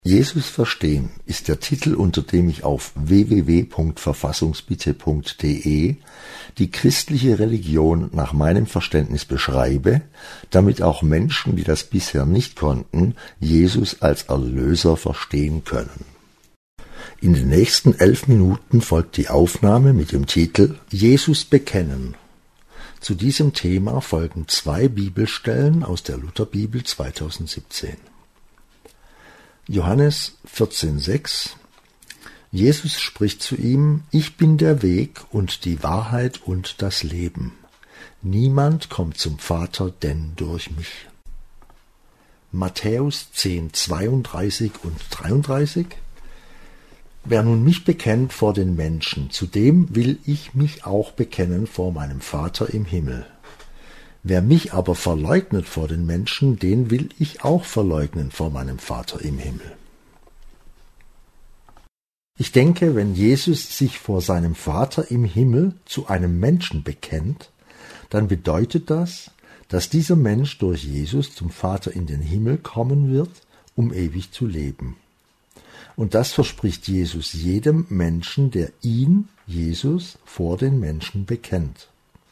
Jesus verstehen ist der Titel, unter dem ich auf www.verfassungsbitte.de die christliche Religion nach meinem Verständnis beschreibe, damit auch Menschen, die das bisher nicht konnten, Jesus als Erlöser verstehen können. In den nächsten 11 Minuten folgt die Aufnahme mit dem Titel Jesus bekennen. Zu diesem Thema folgen 2 Bibelstellen aus der Lutherbibel 2017. Johannes 14,6 Jesus spricht zu ihm: Ich bin der Weg und die Wahrheit und das Leben. Niemand kommt zum Vater denn durch mich. Matthäus 10,32 und 33 Wer nun mich bekennt vor den Menschen, zu dem will ich mich auch bekennen vor meinem Vater im Himmel. Wer mich aber verleugnet vor den Menschen, den will ich auch verleugnen vor meinem Vater im Himmel. Ich denke, wenn Jesus sich vor seinem Vater im Himmel zu einem Menschen bekennt, dann bedeutet das, dass dieser Mensch durch Jesus zum Vater in den Himmel kommen wird, um ewig zu leben. Und das verspricht Jesus jedem Menschen, der ihn, Jesus, vor den Menschen bekennt.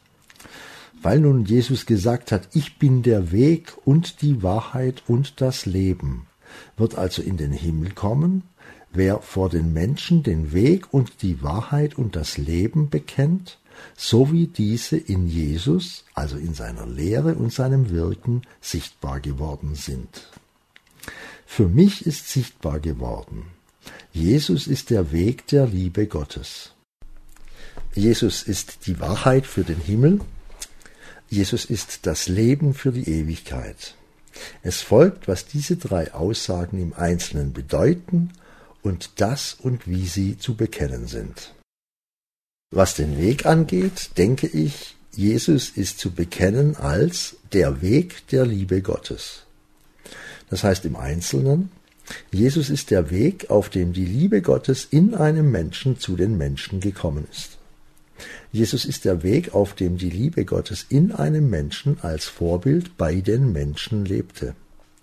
Weil nun Jesus gesagt hat, ich bin der Weg und die Wahrheit und das Leben, wird also in den Himmel kommen, wer vor den Menschen den Weg und die Wahrheit und das Leben bekennt, so wie diese in Jesus, also in seiner Lehre und seinem Wirken, sichtbar geworden sind. Für mich ist sichtbar geworden, Jesus ist der Weg der Liebe Gottes. Jesus ist die Wahrheit für den Himmel. Jesus ist das Leben für die Ewigkeit. Es folgt, was diese 3 Aussagen im Einzelnen bedeuten und das und wie sie zu bekennen sind. Was den Weg angeht, denke ich, Jesus ist zu bekennen als der Weg der Liebe Gottes. Das heißt im Einzelnen, Jesus ist der Weg, auf dem die Liebe Gottes in einem Menschen zu den Menschen gekommen ist. Jesus ist der Weg, auf dem die Liebe Gottes in einem Menschen als Vorbild bei den Menschen lebte.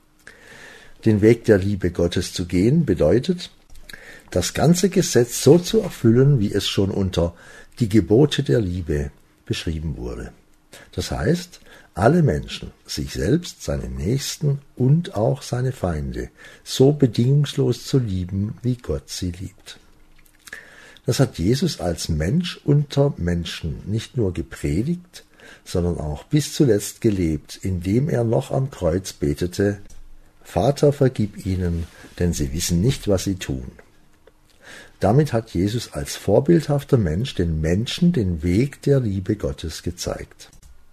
Den Weg der Liebe Gottes zu gehen bedeutet, das ganze Gesetz so zu erfüllen, wie es schon unter die Gebote der Liebe beschrieben wurde. Das heißt, alle Menschen, sich selbst, seine Nächsten und auch seine Feinde, so bedingungslos zu lieben, wie Gott sie liebt. Das hat Jesus als Mensch unter Menschen nicht nur gepredigt, sondern auch bis zuletzt gelebt, indem er noch am Kreuz betete: Vater, vergib ihnen, denn sie wissen nicht, was sie tun. Damit hat Jesus als vorbildhafter Mensch den Menschen den Weg der Liebe Gottes gezeigt.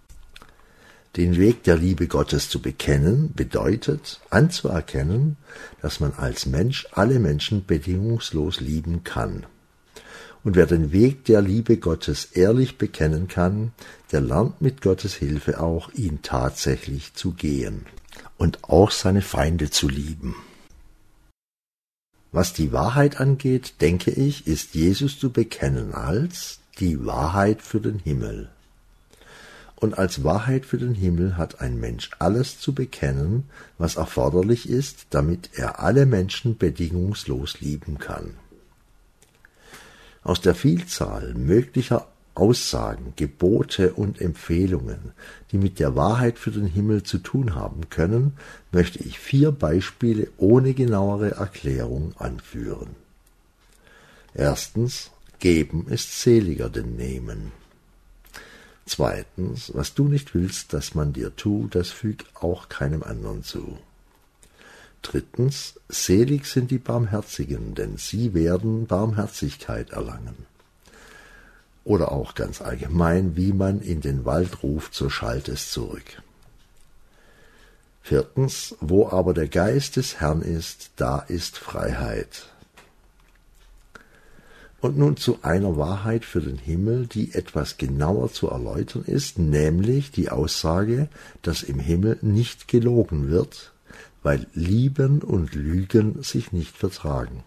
Den Weg der Liebe Gottes zu bekennen bedeutet, anzuerkennen, dass man als Mensch alle Menschen bedingungslos lieben kann. Und wer den Weg der Liebe Gottes ehrlich bekennen kann, der lernt mit Gottes Hilfe auch, ihn tatsächlich zu gehen und auch seine Feinde zu lieben. Was die Wahrheit angeht, denke ich, ist Jesus zu bekennen als die Wahrheit für den Himmel. Und als Wahrheit für den Himmel hat ein Mensch alles zu bekennen, was erforderlich ist, damit er alle Menschen bedingungslos lieben kann. Aus der Vielzahl möglicher Aussagen, Gebote und Empfehlungen, die mit der Wahrheit für den Himmel zu tun haben können, möchte ich 4 Beispiele ohne genauere Erklärung anführen. Erstens, geben ist seliger denn nehmen. Zweitens, was du nicht willst, dass man dir tut, das füg auch keinem anderen zu. Drittens, selig sind die Barmherzigen, denn sie werden Barmherzigkeit erlangen. Oder auch ganz allgemein, wie man in den Wald ruft, so schallt es zurück. Viertens, wo aber der Geist des Herrn ist, da ist Freiheit. Und nun zu einer Wahrheit für den Himmel, die etwas genauer zu erläutern ist, nämlich die Aussage, dass im Himmel nicht gelogen wird, weil Lieben und Lügen sich nicht vertragen.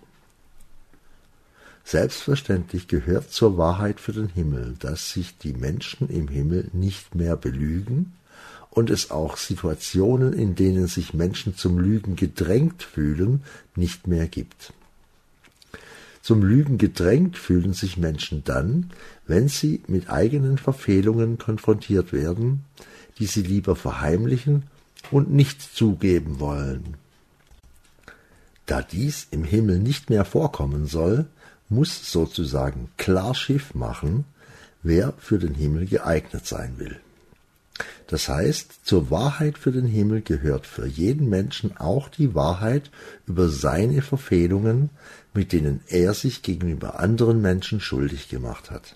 Selbstverständlich gehört zur Wahrheit für den Himmel, dass sich die Menschen im Himmel nicht mehr belügen und es auch Situationen, in denen sich Menschen zum Lügen gedrängt fühlen, nicht mehr gibt. Zum Lügen gedrängt fühlen sich Menschen dann, wenn sie mit eigenen Verfehlungen konfrontiert werden, die sie lieber verheimlichen und nicht zugeben wollen. Da dies im Himmel nicht mehr vorkommen soll, muss sozusagen klar Schiff machen, wer für den Himmel geeignet sein will. Das heißt, zur Wahrheit für den Himmel gehört für jeden Menschen auch die Wahrheit über seine Verfehlungen, mit denen er sich gegenüber anderen Menschen schuldig gemacht hat.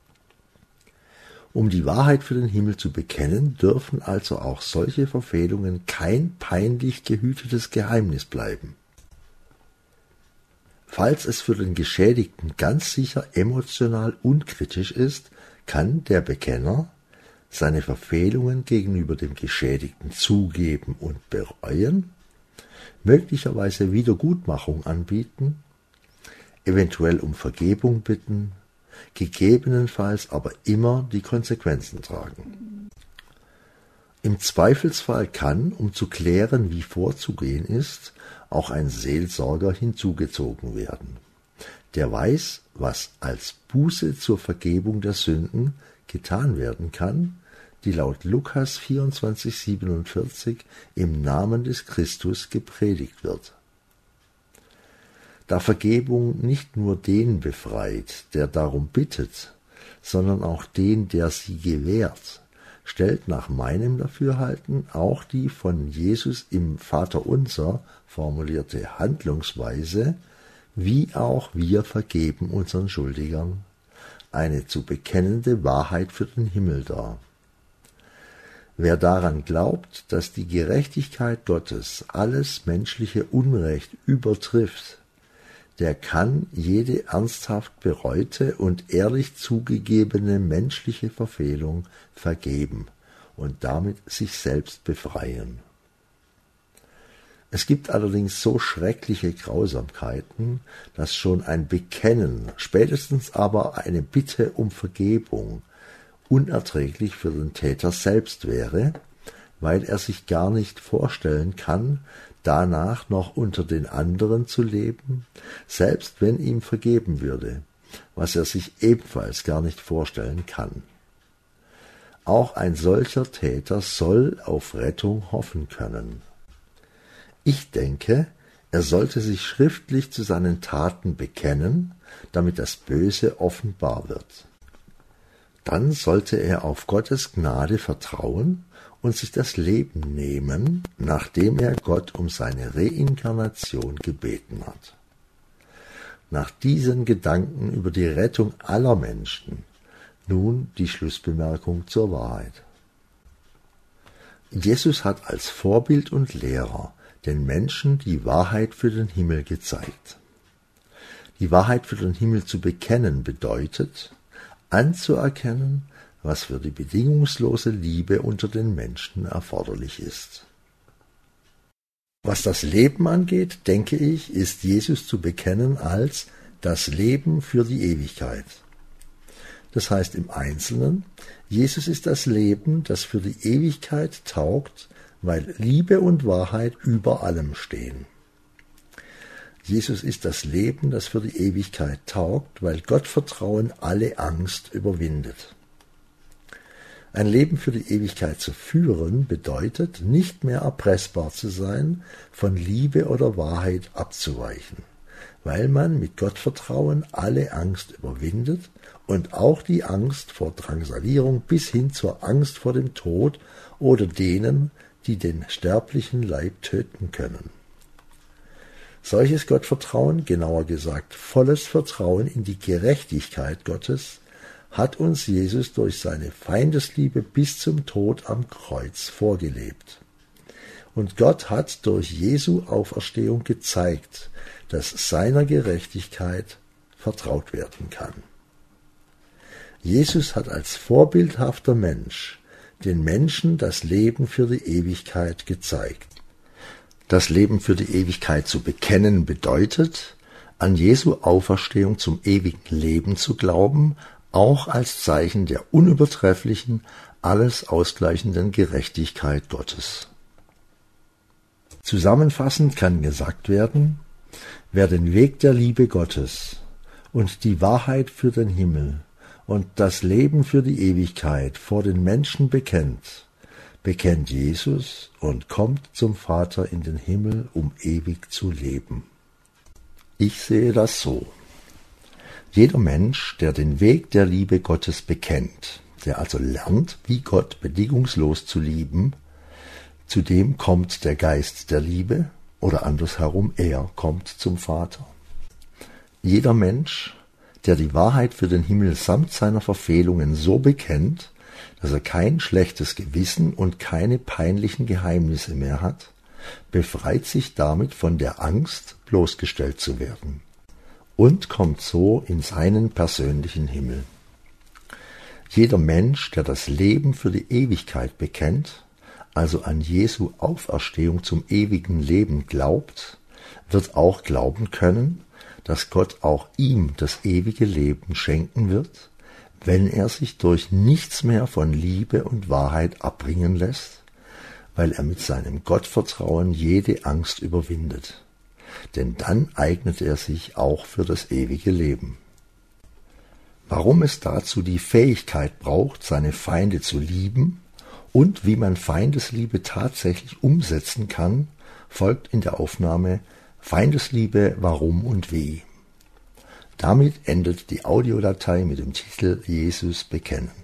Um die Wahrheit für den Himmel zu bekennen, dürfen also auch solche Verfehlungen kein peinlich gehütetes Geheimnis bleiben. Falls es für den Geschädigten ganz sicher emotional unkritisch ist, kann der Bekenner seine Verfehlungen gegenüber dem Geschädigten zugeben und bereuen, möglicherweise Wiedergutmachung anbieten, eventuell um Vergebung bitten, gegebenenfalls aber immer die Konsequenzen tragen. Im Zweifelsfall kann, um zu klären, wie vorzugehen ist, auch ein Seelsorger hinzugezogen werden, der weiß, was als Buße zur Vergebung der Sünden getan werden kann, die laut Lukas 24,47 im Namen des Christus gepredigt wird. Da Vergebung nicht nur den befreit, der darum bittet, sondern auch den, der sie gewährt, stellt nach meinem Dafürhalten auch die von Jesus im Vaterunser formulierte Handlungsweise, wie auch wir vergeben unseren Schuldigern, eine zu bekennende Wahrheit für den Himmel dar. Wer daran glaubt, dass die Gerechtigkeit Gottes alles menschliche Unrecht übertrifft, der kann jede ernsthaft bereute und ehrlich zugegebene menschliche Verfehlung vergeben und damit sich selbst befreien. Es gibt allerdings so schreckliche Grausamkeiten, dass schon ein Bekennen, spätestens aber eine Bitte um Vergebung, unerträglich für den Täter selbst wäre, weil er sich gar nicht vorstellen kann, danach noch unter den anderen zu leben, selbst wenn ihm vergeben würde, was er sich ebenfalls gar nicht vorstellen kann. Auch ein solcher Täter soll auf Rettung hoffen können. Ich denke, er sollte sich schriftlich zu seinen Taten bekennen, damit das Böse offenbar wird. Dann sollte er auf Gottes Gnade vertrauen und sich das Leben nehmen, nachdem er Gott um seine Reinkarnation gebeten hat. Nach diesen Gedanken über die Rettung aller Menschen nun die Schlussbemerkung zur Wahrheit. Jesus hat als Vorbild und Lehrer den Menschen die Wahrheit für den Himmel gezeigt. Die Wahrheit für den Himmel zu bekennen bedeutet, anzuerkennen, was für die bedingungslose Liebe unter den Menschen erforderlich ist. Was das Leben angeht, denke ich, ist Jesus zu bekennen als das Leben für die Ewigkeit. Das heißt im Einzelnen, Jesus ist das Leben, das für die Ewigkeit taugt, weil Liebe und Wahrheit über allem stehen. Jesus ist das Leben, das für die Ewigkeit taugt, weil Gottvertrauen alle Angst überwindet. Ein Leben für die Ewigkeit zu führen bedeutet, nicht mehr erpressbar zu sein, von Liebe oder Wahrheit abzuweichen, weil man mit Gottvertrauen alle Angst überwindet und auch die Angst vor Drangsalierung bis hin zur Angst vor dem Tod oder denen, die den sterblichen Leib töten können. Solches Gottvertrauen, genauer gesagt volles Vertrauen in die Gerechtigkeit Gottes, hat uns Jesus durch seine Feindesliebe bis zum Tod am Kreuz vorgelebt. Und Gott hat durch Jesu Auferstehung gezeigt, dass seiner Gerechtigkeit vertraut werden kann. Jesus hat als vorbildhafter Mensch den Menschen das Leben für die Ewigkeit gezeigt. Das Leben für die Ewigkeit zu bekennen bedeutet, an Jesu Auferstehung zum ewigen Leben zu glauben, auch als Zeichen der unübertrefflichen, alles ausgleichenden Gerechtigkeit Gottes. Zusammenfassend kann gesagt werden, wer den Weg der Liebe Gottes und die Wahrheit für den Himmel und das Leben für die Ewigkeit vor den Menschen bekennt, bekennt Jesus und kommt zum Vater in den Himmel, um ewig zu leben. Ich sehe das so. Jeder Mensch, der den Weg der Liebe Gottes bekennt, der also lernt, wie Gott bedingungslos zu lieben, zu dem kommt der Geist der Liebe, oder andersherum, er kommt zum Vater. Jeder Mensch, der die Wahrheit für den Himmel samt seiner Verfehlungen so bekennt, dass er kein schlechtes Gewissen und keine peinlichen Geheimnisse mehr hat, befreit sich damit von der Angst, bloßgestellt zu werden und kommt so in seinen persönlichen Himmel. Jeder Mensch, der das Leben für die Ewigkeit bekennt, also an Jesu Auferstehung zum ewigen Leben glaubt, wird auch glauben können, dass Gott auch ihm das ewige Leben schenken wird, wenn er sich durch nichts mehr von Liebe und Wahrheit abbringen lässt, weil er mit seinem Gottvertrauen jede Angst überwindet. Denn dann eignet er sich auch für das ewige Leben. Warum es dazu die Fähigkeit braucht, seine Feinde zu lieben, und wie man Feindesliebe tatsächlich umsetzen kann, folgt in der Aufnahme Feindesliebe, warum und wie. Damit endet die Audiodatei mit dem Titel Jesus bekennen.